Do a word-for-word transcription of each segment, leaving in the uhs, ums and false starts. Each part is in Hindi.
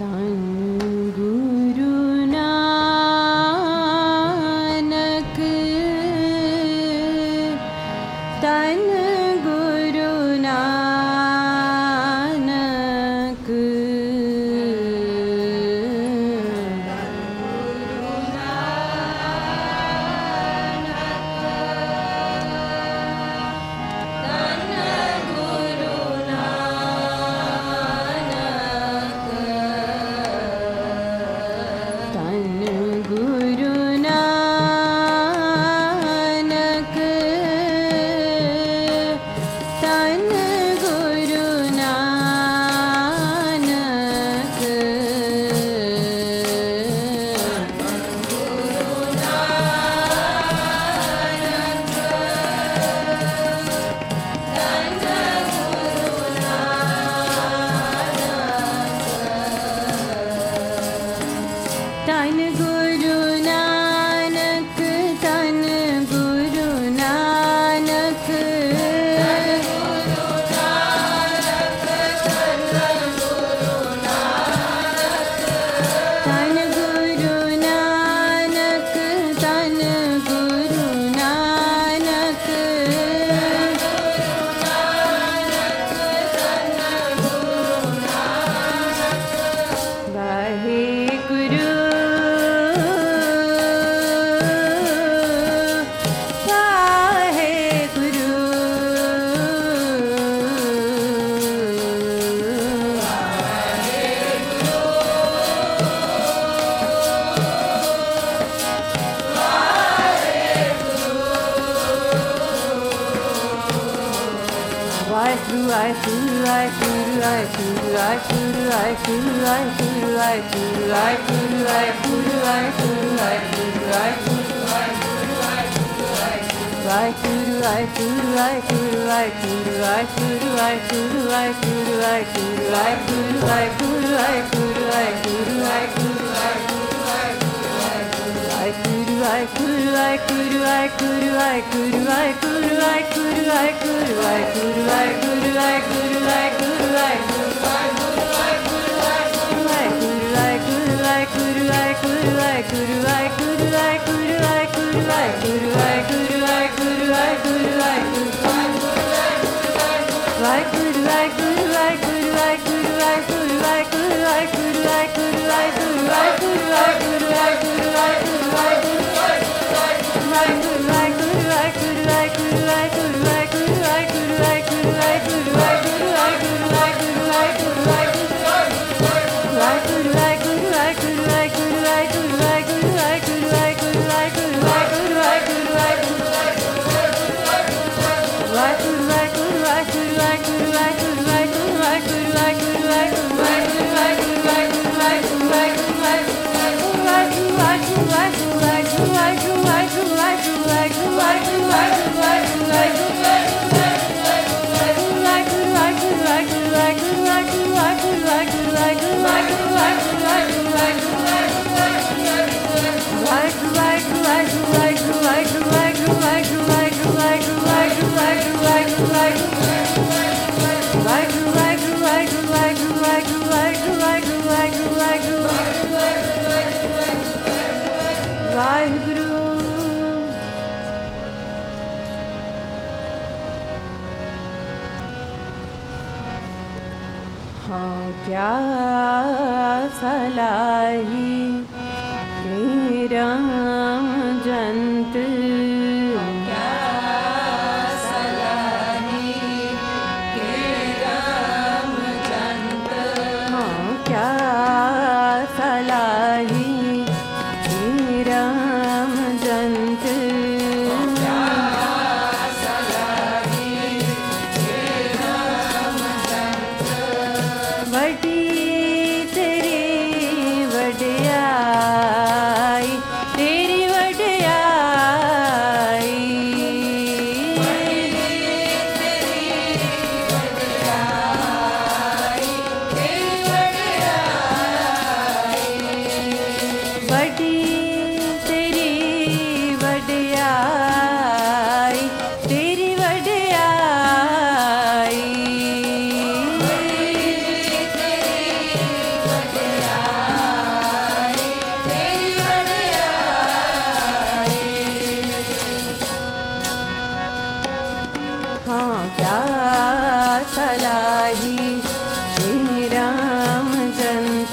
तेरी वडियाई हाँ क्या सलाही श्री राम जंत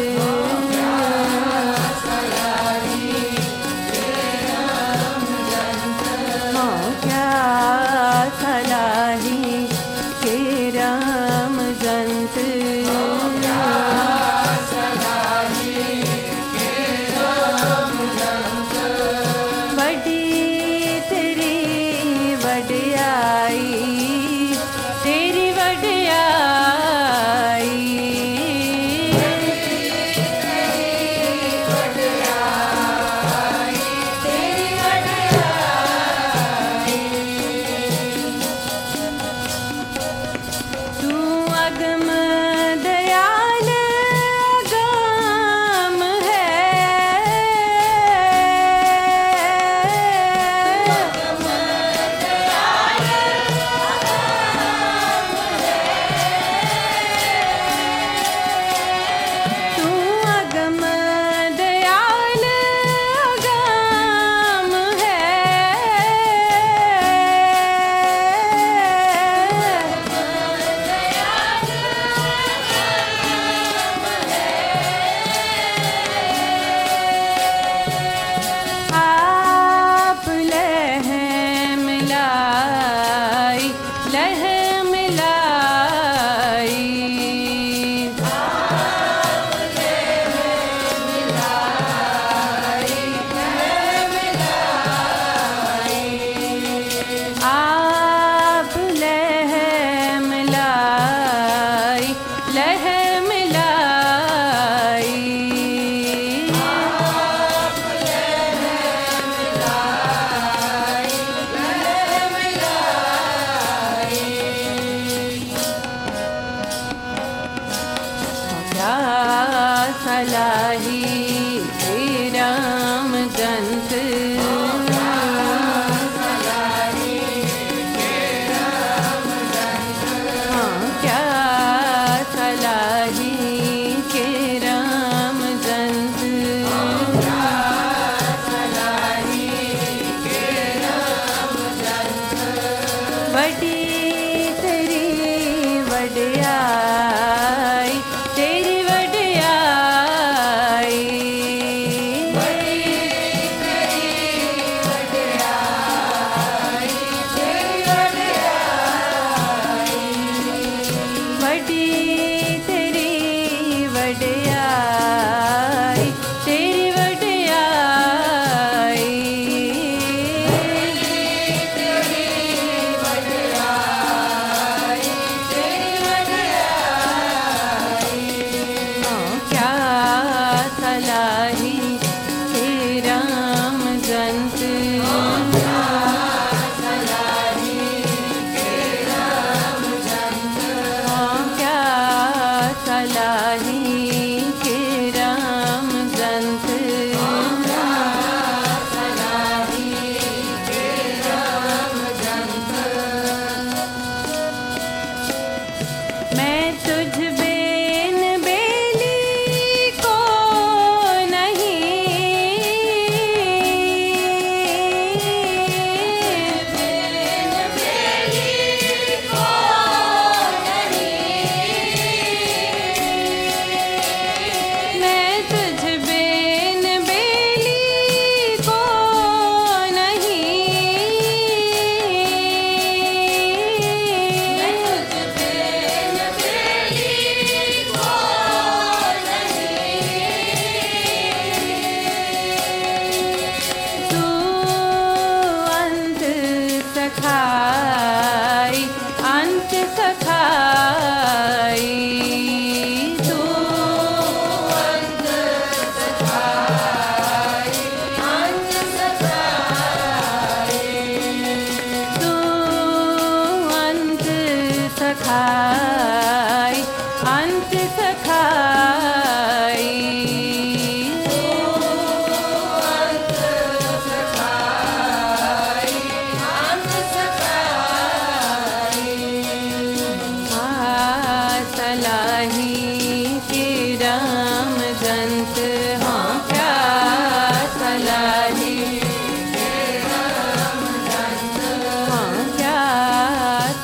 हाँ क्या सलाही श्री राम जंत सलाही श्री राम जंत हाँ क्या सलाही श्री राम जंत बड़ी तेरी वडियाई तेरी सखाई अंत सखाई अंत सखाई अंत सखाई सलाही के राम जंत हाँ क्या सलाही के राम जंत हाँ क्या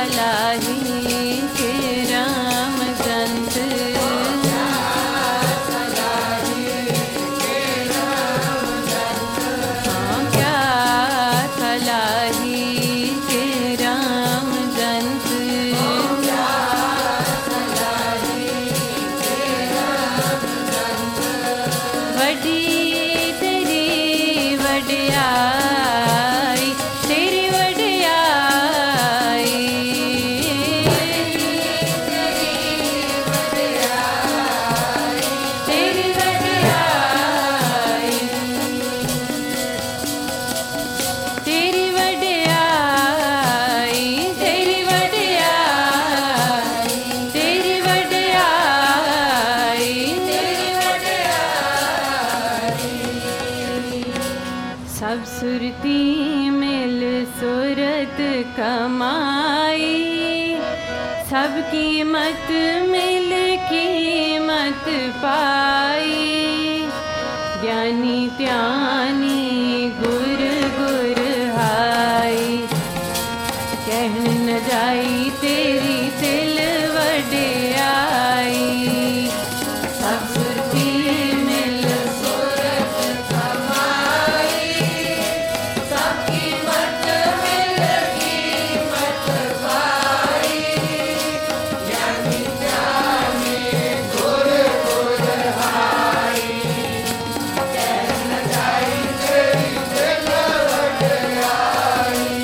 सलाही के राम संत हाँ क्या सलाही के राम संत वडी तेरी वडियाई तेरी वडियाई तेरी वडियाई तेरी वडियाई तेरी वडियाई तेरी वडियाई तेरी वडियाई सब सुरती मिल सूरत कमाई सब कीमत मिल कीमत पाई ज्ञानी त्यानी गुर गुर हाई कहन न जाई तेरी तिल वडियाई सब सुरती मिल सूरत कमाई सब कीमत मिल कीमत पाई ज्ञानी त्यानी गुर गुर हाई कहन न जाई तेरी तिल वडियाई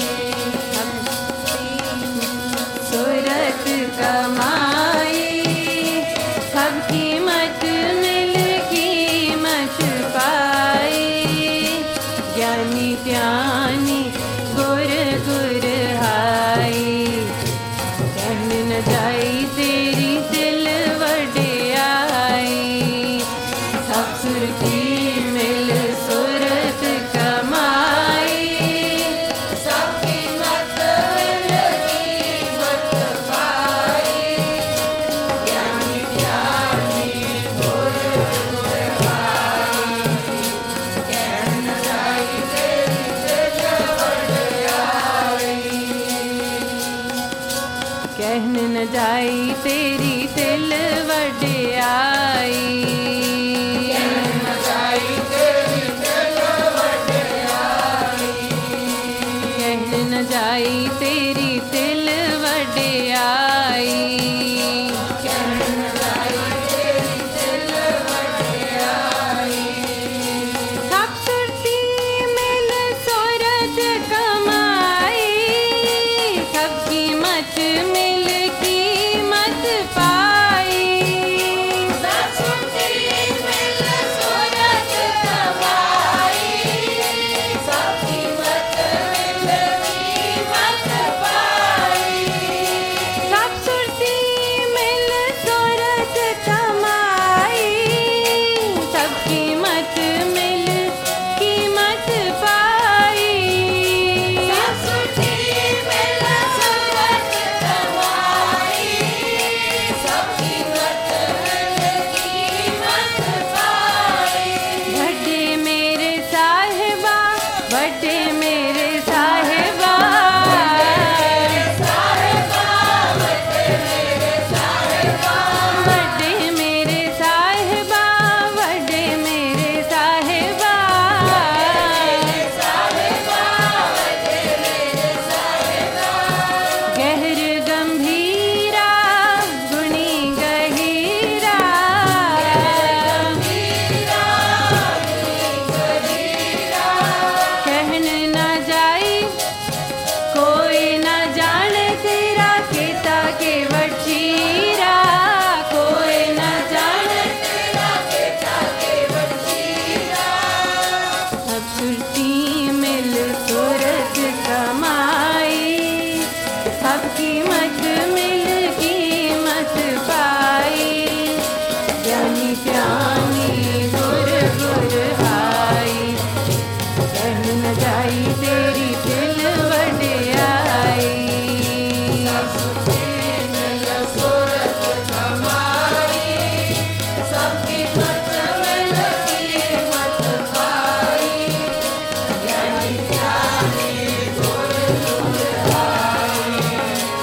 सूरत कमाई सब कीमत मिल कीमत पाई ज्ञानी त्यानी गुर गुर हाई कहन न जाई तेरी दिल वडियाई सब सुरती मिल सूरत कमाई सब कीमत मिल कीमत पाई ज्ञानी त्यानी गुर गुर हाई कहन न जाई तेरी दिल वडियाई कहन न जाई तेरी दिल वडियाई कहन न जाई तेरी दिल वडियाई कहन न जाई तेरी दिल वडियाई कहन न जाई तेरी दिल वडियाई सब सुरती मिल सूरत कमाई सब कीमत मिल कीमत पाई सब सुरती मिल सूरत कमाई सब कीमत मिल कीमत पाई सब सुरती मिल सूरत कमाई सब कीमत मिल कीमत पाई सब सुरती मिल सूरत कमाई सब कीमत मिल कीमत पाई बड़े मेरे साहिबा बड़े मेरे साहिबा बड़े मेरे साहिबा बड़े मेरे साहिबा गहर गंभीरा गुणी गहीरा कहन न जाई कोई न जाने तेरा केता के वचीरा कोई न जाने तेरा केता के वचीरा सब सुरती मिल सूरत कमाई सब कीमत मिल कीमत पाई ज्ञानी त्यानी गुर गुर हाई कहन न जाई तेरी दिल वडियाई सूरत कमाई सब कीमत मिल कीमत पाई ज्ञानी त्यानी गुर गुर हाई